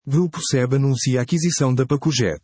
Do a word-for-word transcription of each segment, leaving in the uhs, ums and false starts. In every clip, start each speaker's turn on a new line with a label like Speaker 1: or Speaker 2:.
Speaker 1: Grupo S E B anuncia a aquisição da Pacojet.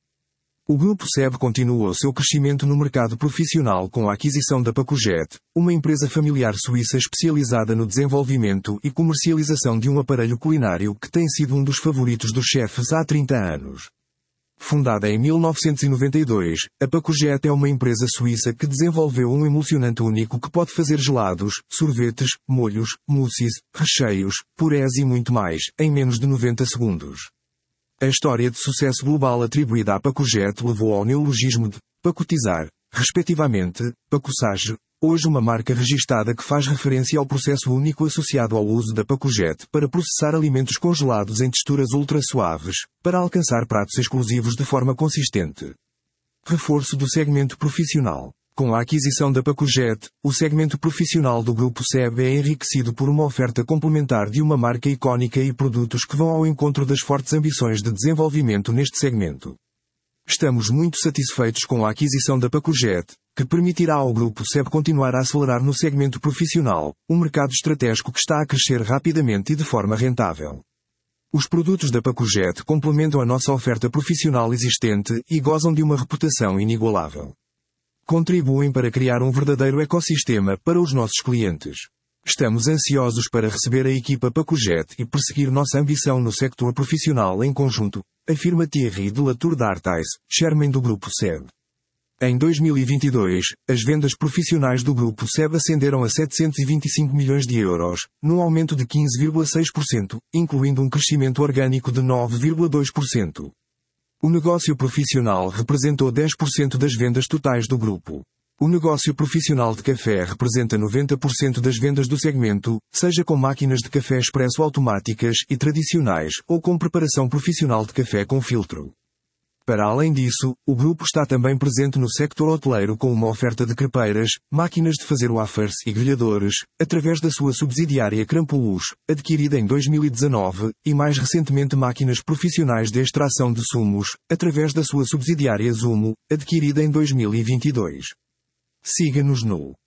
Speaker 1: O Grupo S E B continua o seu crescimento no mercado profissional com a aquisição da Pacojet, uma empresa familiar suíça especializada no desenvolvimento e comercialização de um aparelho culinário que tem sido um dos favoritos dos chefes há trinta anos. Fundada em mil novecentos e noventa e dois, a Pacojet é uma empresa suíça que desenvolveu um emulsionante único que pode fazer gelados, sorvetes, molhos, mousses, recheios, purés e muito mais, em menos de noventa segundos. A história de sucesso global atribuída à Pacojet levou ao neologismo de pacotizar, respectivamente, pacossage, hoje uma marca registada que faz referência ao processo único associado ao uso da Pacojet para processar alimentos congelados em texturas ultra suaves, para alcançar pratos exclusivos de forma consistente. Reforço do segmento profissional. Com a aquisição da Pacojet, o segmento profissional do Grupo S E B é enriquecido por uma oferta complementar de uma marca icónica e produtos que vão ao encontro das fortes ambições de desenvolvimento neste segmento. Estamos muito satisfeitos com a aquisição da Pacojet, que permitirá ao Grupo S E B continuar a acelerar no segmento profissional, um mercado estratégico que está a crescer rapidamente e de forma rentável. Os produtos da Pacojet complementam a nossa oferta profissional existente e gozam de uma reputação inigualável. Contribuem para criar um verdadeiro ecossistema para os nossos clientes. Estamos ansiosos para receber a equipa Pacojet e perseguir nossa ambição no sector profissional em conjunto, afirma Thierry de la Tour d'Artaix, chairman do Grupo S E B. Em dois mil e vinte e dois, as vendas profissionais do Grupo S E B ascenderam a setecentos e vinte e cinco milhões de euros, num aumento de quinze vírgula seis por cento, incluindo um crescimento orgânico de nove vírgula dois por cento. O negócio profissional representou dez por cento das vendas totais do grupo. O negócio profissional de café representa noventa por cento das vendas do segmento, seja com máquinas de café expresso automáticas e tradicionais ou com preparação profissional de café com filtro. Para além disso, o grupo está também presente no sector hoteleiro com uma oferta de crepeiras, máquinas de fazer wafers e grelhadores, através da sua subsidiária Crampolus, adquirida em dois mil e dezanove, e mais recentemente máquinas profissionais de extração de sumos, através da sua subsidiária Zumo, adquirida em dois mil e vinte e dois. Siga-nos no